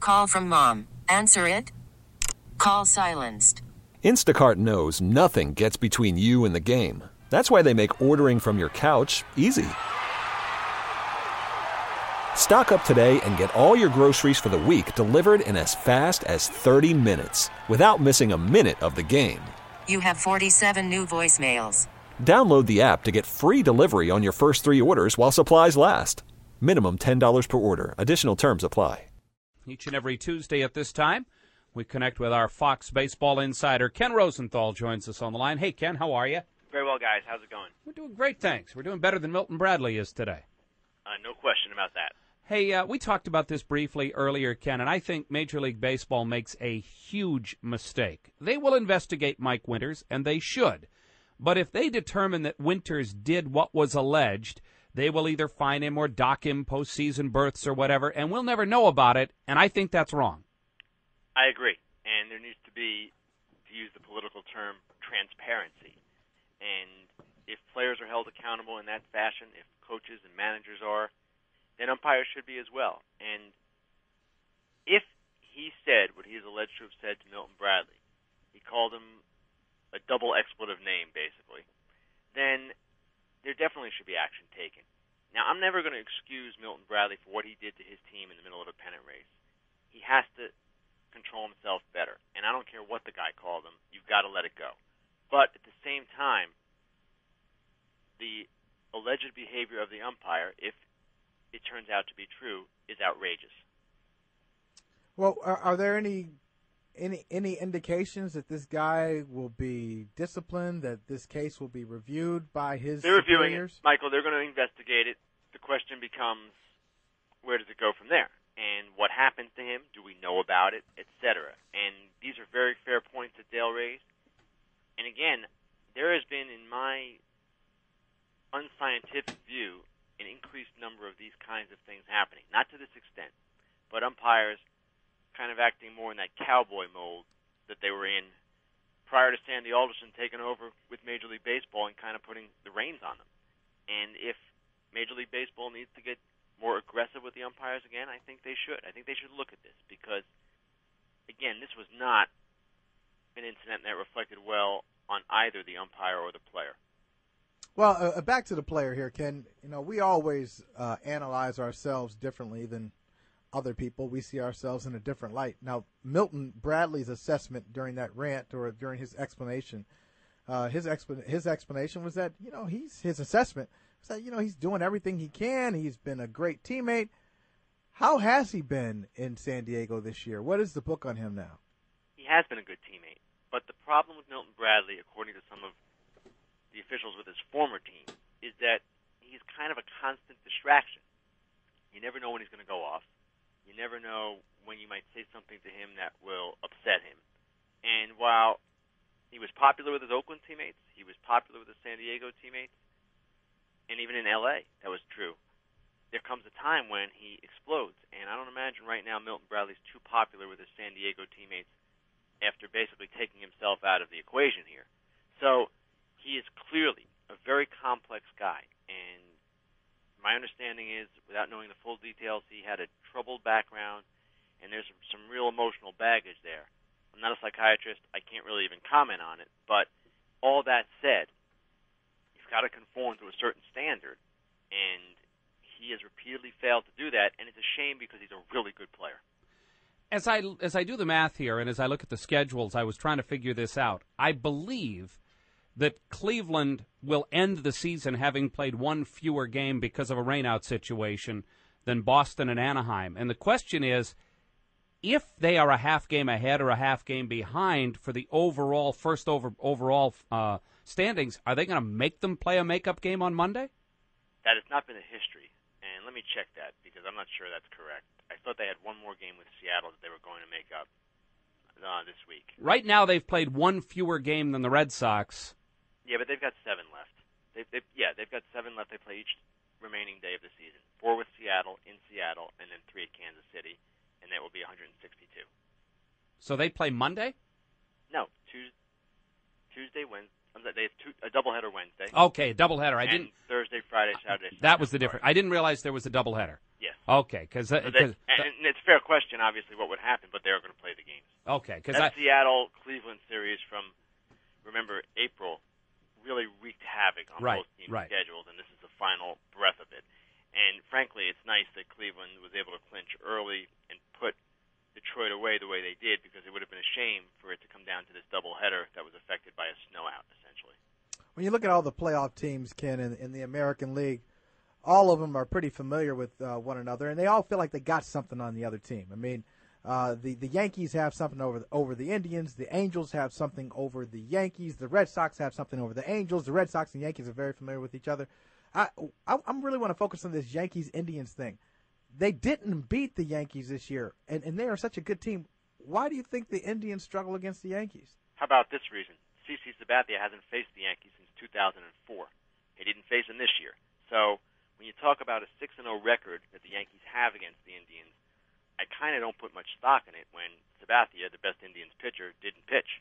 Call from mom. Answer it. Call silenced. Instacart knows nothing gets between you and the game. That's why they make ordering from your couch easy. Stock up today and get all your groceries for the week delivered in as fast as 30 minutes without missing a minute of the game. You have 47 new voicemails. Download the app to get free delivery on your first 3 orders while supplies last. Minimum $10 per order. Additional terms apply. Each and every Tuesday at this time, we connect with our Fox baseball insider. Ken Rosenthal joins us on the line. Hey, Ken, how are you? Very well, guys. How's it going? We're doing great, thanks. We're doing better than Milton Bradley is today. No question about that. Hey, we talked about this briefly earlier, Ken, and I think Major League Baseball makes a huge mistake. They will investigate Mike Winters, and they should. But if they determine that Winters did what was alleged, they will either fine him or dock him postseason berths or whatever, and we'll never know about it, and I think that's wrong. I agree. And there needs to be, to use the political term, transparency. And if players are held accountable in that fashion, if coaches and managers are, then umpires should be as well. And if he said what he is alleged to have said to Milton Bradley, he called him a double expletive name, basically, then there definitely should be action taken. Now, I'm never going to excuse Milton Bradley for what he did to his team in the middle of a pennant race. He has to control himself better. And I don't care what the guy called him. You've got to let it go. But at the same time, the alleged behavior of the umpire, if it turns out to be true, is outrageous. Well, are there any indications that this guy will be disciplined, that this case will be reviewed by his They're reviewing superiors? it, Michael. They're going to investigate it. The question becomes, where does it go from there? And what happens to him? Do we know about it, etc.? And these are very fair points that Dale raised. And again, there has been, in my unscientific view, an increased number of these kinds of things happening. Not to this extent, but umpires kind of acting more in that cowboy mold that they were in prior to Sandy Alderson taking over with Major League Baseball and kind of putting the reins on them. And if Major League Baseball needs to get more aggressive with the umpires again, I think they should. I think they should look at this because, again, this was not an incident that reflected well on either the umpire or the player. Well, back to the player here, Ken. You know, we always analyze ourselves differently than other people. We see ourselves in a different light. Now, Milton Bradley's assessment during that rant or during his explanation, his explanation was that, you know, his assessment was that, you know, he's doing everything he can. He's been a great teammate. How has he been in San Diego this year? What is the book on him now? He has been a good teammate. But the problem with Milton Bradley, according to some of the officials with his former team, is that he's kind of a constant distraction. You never know when he's going to go off. You never know when you might say something to him that will upset him. And while he was popular with his Oakland teammates, he was popular with his San Diego teammates, and even in L.A., that was true. There comes a time when he explodes, and I don't imagine right now Milton Bradley's too popular with his San Diego teammates after basically taking himself out of the equation here. So he is clearly a very complex guy, and my understanding is, without knowing the full details, he had a troubled background, and there's some real emotional baggage there. I'm not a psychiatrist. I can't really even comment on it, but all that said, he's got to conform to a certain standard, and he has repeatedly failed to do that, and it's a shame because he's a really good player. As I do the math here and as I look at the schedules, I was trying to figure this out. I believe that Cleveland will end the season having played one fewer game because of a rainout situation than Boston and Anaheim. And the question is, if they are a half game ahead or a half game behind for the overall standings, are they going to make them play a makeup game on Monday? That has not been a history. And let me check that because I'm not sure that's correct. I thought they had one more game with Seattle that they were going to make up this week. Right now they've played one fewer game than the Red Sox. Yeah, but they've got 7 left. They've got 7 left. They play each remaining day of the season. 4 with Seattle, in Seattle, and then 3 at Kansas City, and that will be 162. So they play Monday? No, Tuesday, Wednesday. They have a doubleheader Wednesday. Okay, a doubleheader. Thursday, Friday, Saturday. That was the difference. I didn't realize there was a doubleheader. Yes. Okay, because and it's a fair question, obviously, what would happen, but they're going to play the games. Okay, because that Seattle-Cleveland series from, remember, April really wreaked havoc on both teams' schedules, and this is the final breath of it. And frankly, it's nice that Cleveland was able to clinch early and put Detroit away the way they did, because it would have been a shame for it to come down to this doubleheader that was affected by a snow-out, essentially. When you look at all the playoff teams, Ken, in the American League, all of them are pretty familiar with one another, and they all feel like they got something on the other team. I mean, the Yankees have something over the Indians. The Angels have something over the Yankees. The Red Sox have something over the Angels. The Red Sox and Yankees are very familiar with each other. I really want to focus on this Yankees-Indians thing. They didn't beat the Yankees this year, and they are such a good team. Why do you think the Indians struggle against the Yankees? How about this reason? CC Sabathia hasn't faced the Yankees since 2004. He didn't face them this year. So when you talk about a 6-0 record that the Yankees have against the Indians, I kind of don't put much stock in it when Sabathia, the best Indians pitcher, didn't pitch.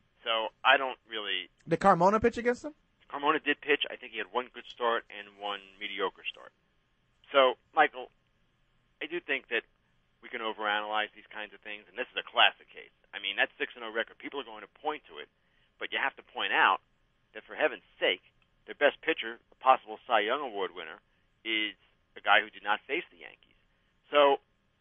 So I don't really... Did Carmona pitch against them? Carmona did pitch. I think he had one good start and one mediocre start. So, Michael, I do think that we can overanalyze these kinds of things, and this is a classic case. I mean, that 6-0 record, people are going to point to it, but you have to point out that, for heaven's sake, their best pitcher, a possible Cy Young Award winner, is a guy who did not face the Yankees. So,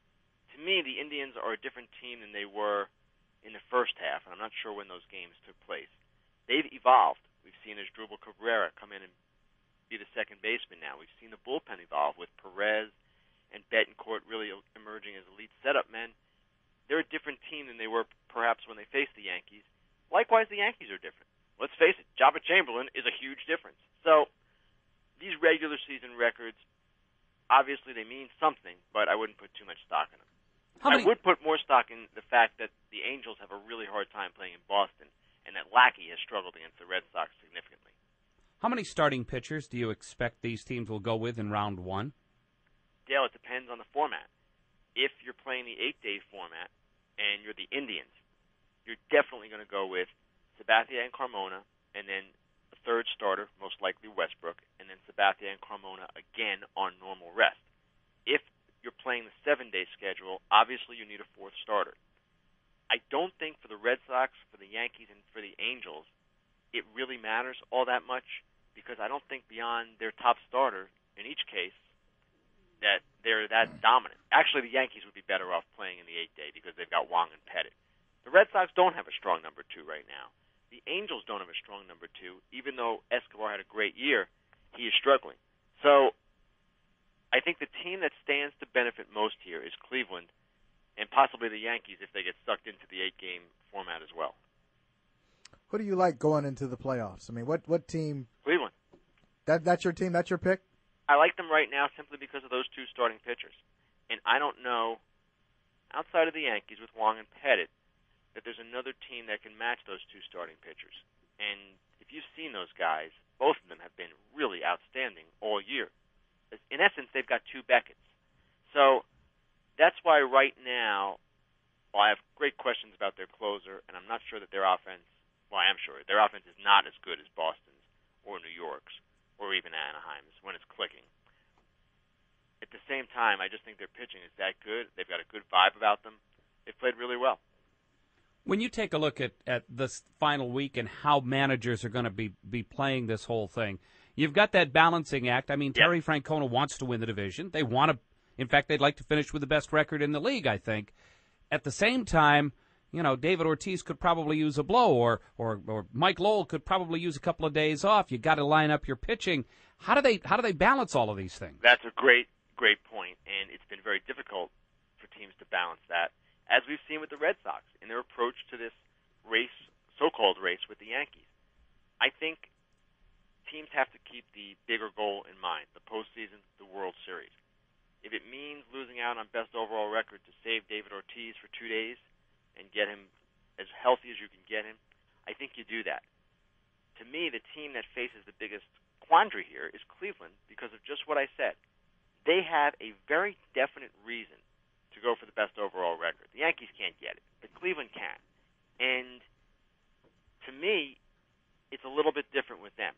to me, the Indians are a different team than they were in the first half, and I'm not sure when those games took place. They've evolved. We've seen Asdrubal Cabrera come in and be the second baseman now. We've seen the bullpen evolve with Perez and Betancourt really emerging as elite setup men. They're a different team than they were perhaps when they faced the Yankees. Likewise, the Yankees are different. Let's face it, Jabba Chamberlain is a huge difference. So these regular season records, obviously they mean something, but I wouldn't put too much stock in them. I would put more stock in the fact that the Angels have a really hard time playing in Boston, and that Lackey has struggled against the Red Sox significantly. How many starting pitchers do you expect these teams will go with in round one? Dale, it depends on the format. If you're playing the 8-day format and you're the Indians, you're definitely going to go with Sabathia and Carmona, and then a third starter, most likely Westbrook, and then Sabathia and Carmona again on normal rest. If you're playing the 7-day schedule, obviously you need a fourth starter. I don't think for the Red Sox, for the Yankees, and for the Angels, it really matters all that much, because I don't think beyond their top starter, in each case, that they're that dominant. Actually, the Yankees would be better off playing in the 8-day because they've got Wong and Pettit. The Red Sox don't have a strong number 2 right now. The Angels don't have a strong number 2. Even though Escobar had a great year, he is struggling. So I think the team that stands to benefit most here is Cleveland, and possibly the Yankees if they get sucked into the 8-game format as well. Who do you like going into the playoffs? I mean, what team? Cleveland. That's your team? That's your pick? I like them right now simply because of those two starting pitchers. And I don't know, outside of the Yankees with Wong and Pettit, that there's another team that can match those two starting pitchers. And if you've seen those guys, both of them have been really outstanding all year. In essence, they've got two Becketts. So that's why right now, well, I have great questions about their closer, and I'm not sure that their offense, well, I am sure, their offense is not as good as Boston's or New York's or even Anaheim's when it's clicking. At the same time, I just think their pitching is that good. They've got a good vibe about them. They've played really well. When you take a look at this final week and how managers are going to be playing this whole thing, you've got that balancing act. I mean, Terry Francona wants to win the division. They want to, in fact, they'd like to finish with the best record in the league, I think. At the same time, you know, David Ortiz could probably use a blow, or Mike Lowell could probably use a couple of days off. You got to line up your pitching. How do they balance all of these things? That's a great point, and it's been very difficult for teams to balance that, as we've seen with the Red Sox in their approach to this race, so-called race with the Yankees. I think teams have to keep the bigger goal in mind, the postseason, the World Series. If it means losing out on best overall record to save David Ortiz for 2 days and get him as healthy as you can get him, I think you do that. To me, the team that faces the biggest quandary here is Cleveland because of just what I said. They have a very definite reason to go for the best overall record. The Yankees can't get it, but Cleveland can. And to me, it's a little bit different with them.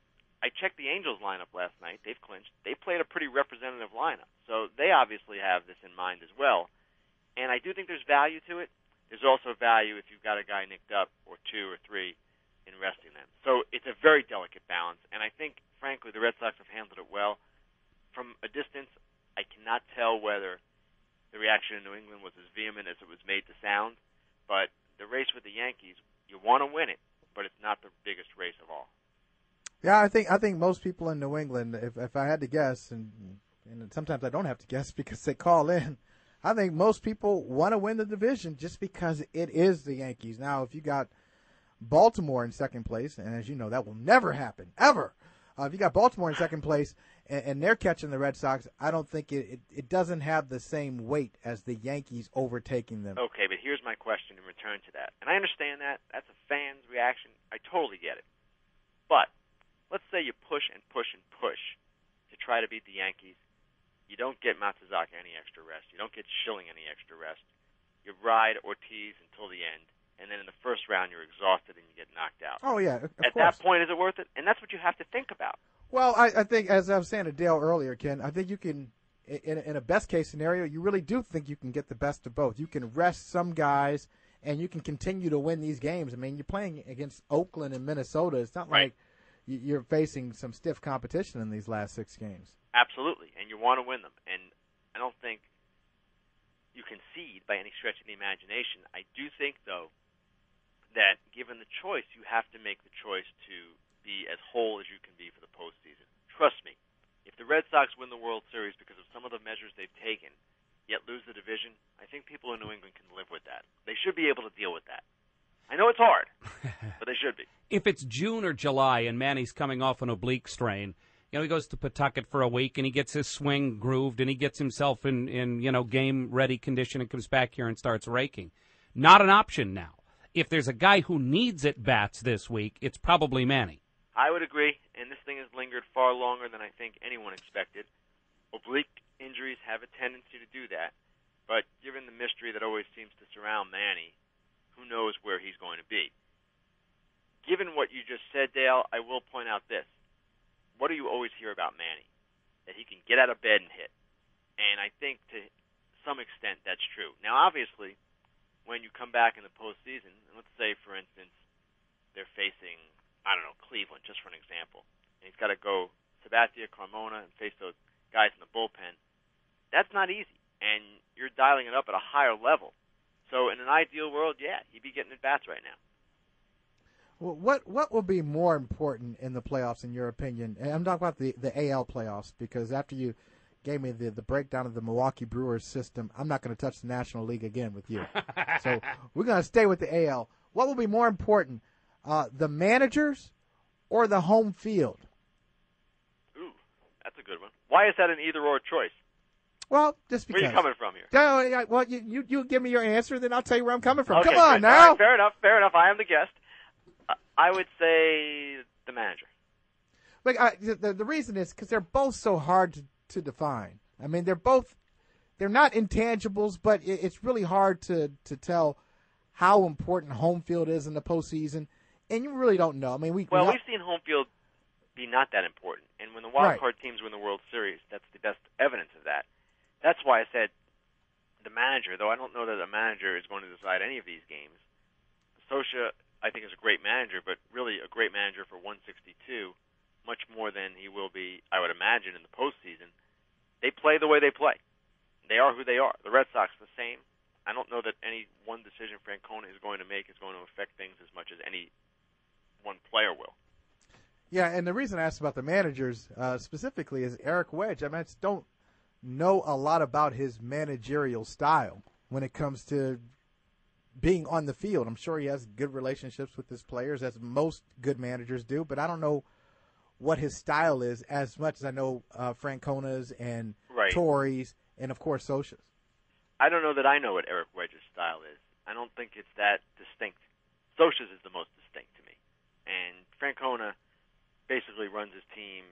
I checked the Angels lineup last night. They've clinched. They played a pretty representative lineup. So they obviously have this in mind as well. And I do think there's value to it. There's also value if you've got a guy nicked up or 2 or 3 in resting them. So it's a very delicate balance. And I think, frankly, the Red Sox have handled it well. From a distance, I cannot tell whether the reaction in New England was as vehement as it was made to sound. But the race with the Yankees, you want to win it, but it's not the biggest race of all. Yeah, I think most people in New England, if I had to guess, and sometimes I don't have to guess because they call in, I think most people want to win the division just because it is the Yankees. Now, if you got Baltimore in second place, and as you know, that will never happen, ever. If you got Baltimore in second place and they're catching the Red Sox, I don't think it doesn't have the same weight as the Yankees overtaking them. Okay, but here's my question in return to that. And I understand that. That's a fan's reaction. I totally get it. But let's say you push and push and push to try to beat the Yankees. You don't get Matsuzaka any extra rest. You don't get Schilling any extra rest. You ride Ortiz until the end, and then in the first round you're exhausted and you get knocked out. Oh, yeah, of At course. that point, is it worth it? And that's what you have to think about. Well, I think, as I was saying to Dale earlier, Ken, I think you can, in a best-case scenario, you really do think you can get the best of both. You can rest some guys, and you can continue to win these games. I mean, you're playing against Oakland and Minnesota. It's not Right. like you're facing some stiff competition in these last 6 games. Absolutely, and you want to win them. And I don't think you concede by any stretch of the imagination. I do think, though, that given the choice, you have to make the choice to be as whole as you can be for the postseason. Trust me, if the Red Sox win the World Series because of some of the measures they've taken, yet lose the division, I think people in New England can live with that. They should be able to deal with that. I know it's hard, but they should be. If it's June or July and Manny's coming off an oblique strain, he goes to Pawtucket for a week and he gets his swing grooved and he gets himself in game-ready condition and comes back here and starts raking. Not an option now. If there's a guy who needs at-bats this week, it's probably Manny. I would agree, and this thing has lingered far longer than I think anyone expected. Oblique injuries have a tendency to do that, but given the mystery that always seems to surround Manny, who knows where he's going to be. Given what you just said, Dale, I will point out this. What do you always hear about Manny? That he can get out of bed and hit. And I think to some extent that's true. Now, obviously, when you come back in the postseason, and let's say, for instance, they're facing, Cleveland, just for an example, and he's got to go Sabathia, Carmona, and face those guys in the bullpen, that's not easy. And you're dialing it up at a higher level. So in an ideal world, yeah, he'd be getting at-bats right now. Well, what will be more important in the playoffs, in your opinion? And I'm talking about the AL playoffs, because after you gave me the breakdown of the Milwaukee Brewers system, I'm not going to touch the National League again with you. So we're going to stay with the AL. What will be more important, the managers or the home field? Ooh, that's a good one. Why is that an either-or choice? Well, just because. Where are you coming from here? Well, you give me your answer, then I'll tell you where I'm coming from. Okay, Come on good. now. All right, fair enough. I am the guest. I would say the manager. But the reason is because they're both so hard to define. I mean, they're not intangibles, but it's really hard to tell how important home field is in the postseason, and you really don't know. I mean, we've seen home field be not that important, and when the wild card teams win the World Series, that's the best evidence of that. That's why I said the manager, though I don't know that a manager is going to decide any of these games. Scioscia, I think, is a great manager, but really a great manager for 162, much more than he will be, I would imagine, in the postseason. They play the way they play. They are who they are. The Red Sox, the same. I don't know that any one decision Francona is going to make is going to affect things as much as any one player will. Yeah, and the reason I asked about the managers specifically is Eric Wedge. I mean, I just don't know a lot about his managerial style when it comes to being on the field. I'm sure he has good relationships with his players, as most good managers do, but I don't know what his style is as much as I know Francona's and Torre's and, of course, Scioscia's. I don't know that I know what Eric Wedge's style is. I don't think it's that distinct. Scioscia's is the most distinct to me. And Francona basically runs his team,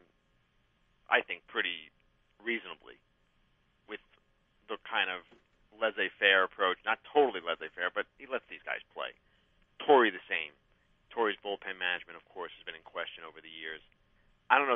I think, pretty reasonably with the kind of laissez-faire approach. Not totally laissez-faire, but he lets these guys play. Torre the same. Torre's bullpen management, of course, has been in question over the years. I don't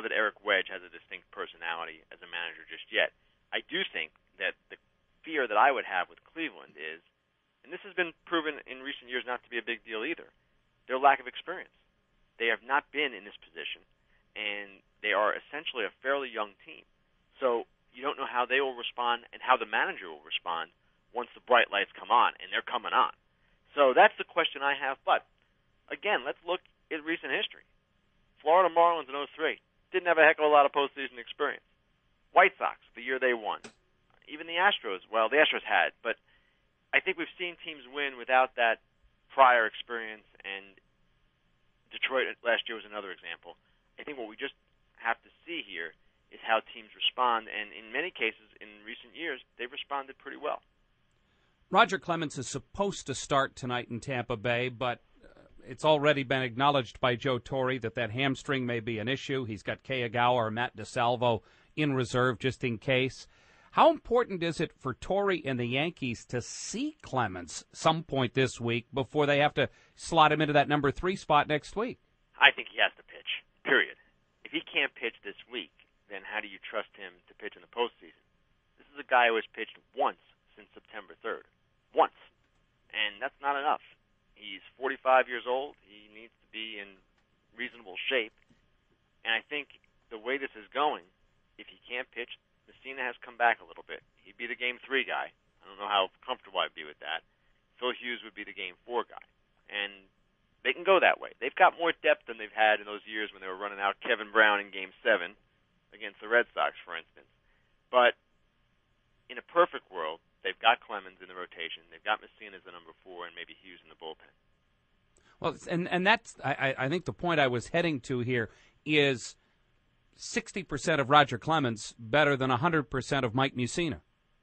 this has been proven in recent years not to be a big deal either, their lack of experience. They have not been in this position, and they are essentially a fairly young team. So you don't know how they will respond and how the manager will respond once the bright lights come on, and they're coming on. So that's the question I have. But, again, let's look at recent history. Florida Marlins in 2003 didn't have a heck of a lot of postseason experience. White Sox, the year they won. Even the Astros, well, the Astros had, but I think we've seen teams win without that prior experience, and Detroit last year was another example. I think what we just have to see here is how teams respond, and in many cases in recent years, they've responded pretty well. Roger Clemens is supposed to start tonight in Tampa Bay, but it's already been acknowledged by Joe Torre that hamstring may be an issue. He's got Kagawa or Matt DeSalvo in reserve just in case. How important is it for Torre and the Yankees to see Clemens some point this week before they have to slot him into that number 3 spot next week? I think he has to pitch, period. If he can't pitch this week, then how do you trust him to pitch in the postseason? This is a guy who has pitched once since September 3rd. Once. And that's not enough. He's 45 years old. He needs to be in reasonable shape. And I think the way this is going, if he can't pitch, Messina has come back a little bit. He'd be the Game 3 guy. I don't know how comfortable I'd be with that. Phil Hughes would be the Game 4 guy. And they can go that way. They've got more depth than they've had in those years when they were running out Kevin Brown in Game 7 against the Red Sox, for instance. But in a perfect world, they've got Clemens in the rotation. They've got Messina as the number 4 and maybe Hughes in the bullpen. Well, and that's I think the point I was heading to here is 60% of Roger Clemens better than 100% of Mike Mussina.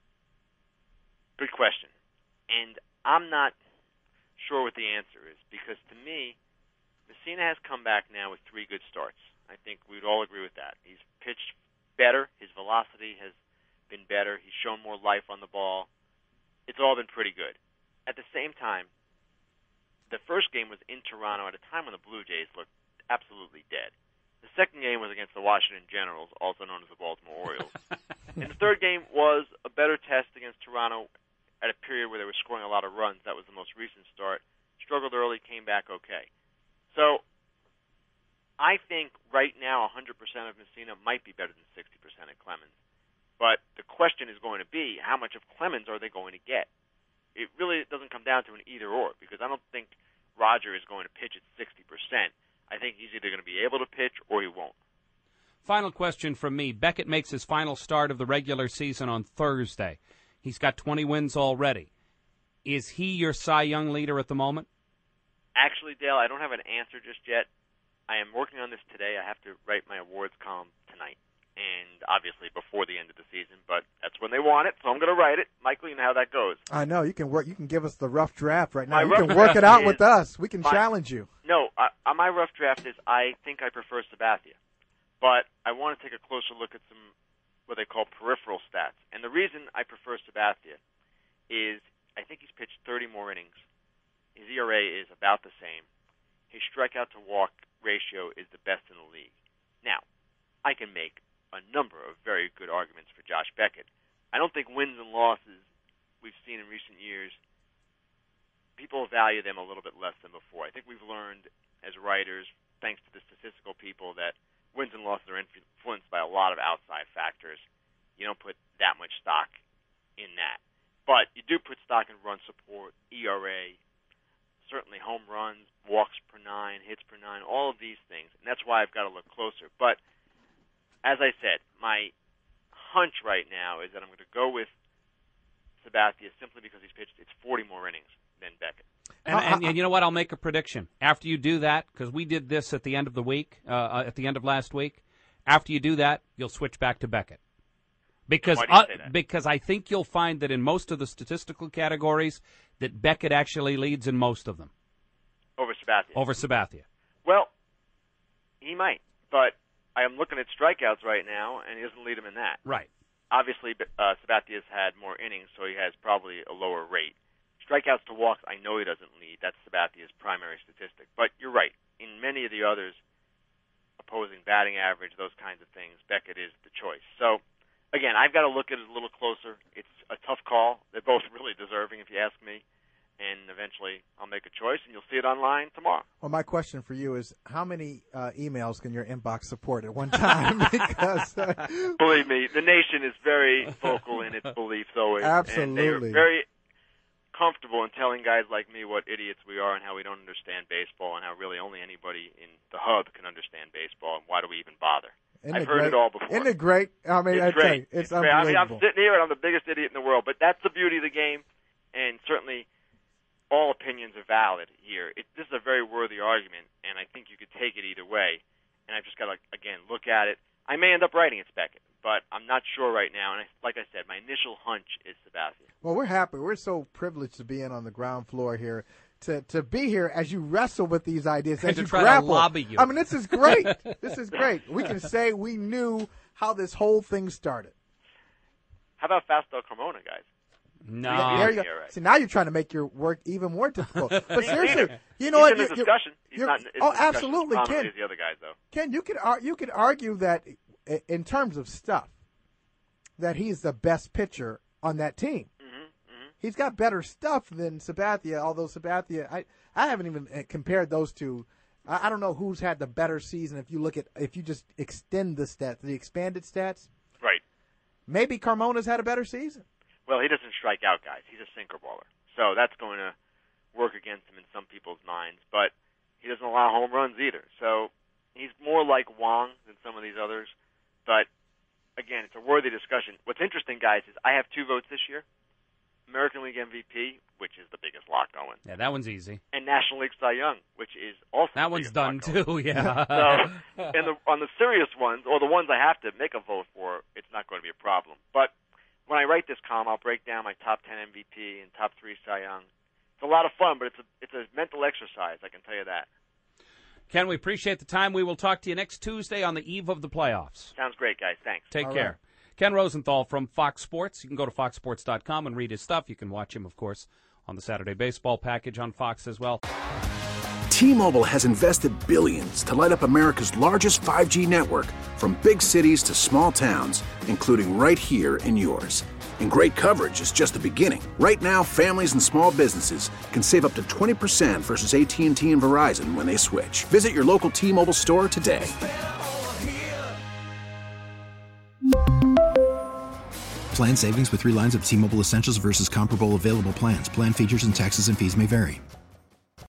Good question. And I'm not sure what the answer is because to me, Messina has come back now with 3 good starts. I think we'd all agree with that. He's pitched better. His velocity has been better. He's shown more life on the ball. It's all been pretty good. At the same time, the first game was in Toronto at a time when the Blue Jays looked absolutely dead. The second game was against the Washington Generals, also known as the Baltimore Orioles. And the third game was a better test against Toronto at a period where they were scoring a lot of runs. That was the most recent start. Struggled early, came back okay. So I think right now 100% of Messina might be better than 60% at Clemens. But the question is going to be, how much of Clemens are they going to get? It really doesn't come down to an either-or because I don't think Roger is going to pitch at 60%. I think he's either going to be able to pitch or he won't. Final question from me. Beckett makes his final start of the regular season on Thursday. He's got 20 wins already. Is he your Cy Young leader at the moment? Actually, Dale, I don't have an answer just yet. I am working on this today. I have to write my awards column tonight, and obviously before the end of the season, but that's when they want it, so I'm going to write it. Michael, you know how that goes. I know. You can work. You can give us the rough draft right now. My You rough can work it draft out with us. We can challenge you. No, my rough draft is I think I prefer Sabathia, but I want to take a closer look at some what they call peripheral stats. And the reason I prefer Sabathia is I think he's pitched 30 more innings. His ERA is about the same. His strikeout-to-walk ratio is the best in the league. Now, I can make a number of very good arguments for Josh Beckett. I don't think wins and losses we've seen in recent years, people value them a little bit less than before. I think we've learned as writers, thanks to the statistical people, that wins and losses are influenced by a lot of outside factors. You don't put that much stock in that. But you do put stock in run support, ERA, certainly home runs, walks per 9, hits per 9, all of these things. And that's why I've got to look closer. But as I said, my hunch right now is that I'm going to go with Sabathia simply because he's pitched 40 more innings than Beckett. And you know what? I'll make a prediction. After you do that, because we did this at the end of the week, at the end of last week, after you do that, you'll switch back to Beckett. Because I think you'll find that in most of the statistical categories that Beckett actually leads in most of them. Over Sabathia. Well, Well, he might, but I am looking at strikeouts right now, and he doesn't lead him in that. Right. Obviously, Sabathia's had more innings, so he has probably a lower rate. Strikeouts to walks, I know he doesn't lead. That's Sabathia's primary statistic. But you're right. In many of the others, opposing batting average, those kinds of things, Beckett is the choice. So, again, I've got to look at it a little closer. It's a tough call. They're both really deserving, if you ask me. eventually I'll make a choice, and you'll see it online tomorrow. Well, my question for you is, how many emails can your inbox support at one time? Because believe me, the nation is very vocal in its beliefs always. Absolutely. And they are very comfortable in telling guys like me what idiots we are and how we don't understand baseball and how really only anybody in the hub can understand baseball and why do we even bother. I've heard it all before. Isn't it great? I mean, it's great. It's great. unbelievable. I mean, I'm sitting here and I'm the biggest idiot in the world, but that's the beauty of the game, and certainly all opinions are valid here. This is a very worthy argument, and I think you could take it either way, and I've just got to, again, look at it. I may end up writing it, Beckett, but I'm not sure right now, and like I said, my initial hunch is Sabathia. Well, we're happy. We're so privileged to be in on the ground floor here. To be here as you wrestle with these ideas, as to you try grapple. to lobby you. I mean, this is great. This is great. We can say we knew how this whole thing started. How about Fausto Carmona, guys? No. There you go. Right. See, now you're trying to make your work even more difficult. But seriously, you know He's what? in the discussion. He's not in the absolutely, discussion Ken. as the other guys, though. Ken, you could argue that in terms of stuff, that he's the best pitcher on that team. He's got better stuff than Sabathia, although Sabathia, I haven't even compared those two. I don't know who's had the better season if you just extend the stats, the expanded stats. Right. Maybe Carmona's had a better season. Well, he doesn't strike out guys. He's a sinker baller. So that's going to work against him in some people's minds. But he doesn't allow home runs either. So he's more like Wong than some of these others. But, again, it's a worthy discussion. What's interesting, guys, is I have 2 votes this year. American League MVP, which is the biggest lock going. Yeah, that one's easy. And National League Cy Young, which is also that the one's biggest done lock going. too. Yeah. So, on the serious ones, or the ones I have to make a vote for, it's not going to be a problem. But when I write this column, I'll break down my top 10 MVP and top 3 Cy Young. It's a lot of fun, but it's a mental exercise. I can tell you that. Ken, we appreciate the time. We will talk to you next Tuesday on the eve of the playoffs. Sounds great, guys. Thanks. Take All care. right. Ken Rosenthal from Fox Sports. You can go to foxsports.com and read his stuff. You can watch him, of course, on the Saturday Baseball package on Fox as well. T-Mobile has invested billions to light up America's largest 5G network, from big cities to small towns, including right here in yours. And great coverage is just the beginning. Right now, families and small businesses can save up to 20% versus AT&T and Verizon when they switch. Visit your local T-Mobile store today. Plan savings with 3 lines of T-Mobile Essentials versus comparable available plans. Plan features and taxes and fees may vary.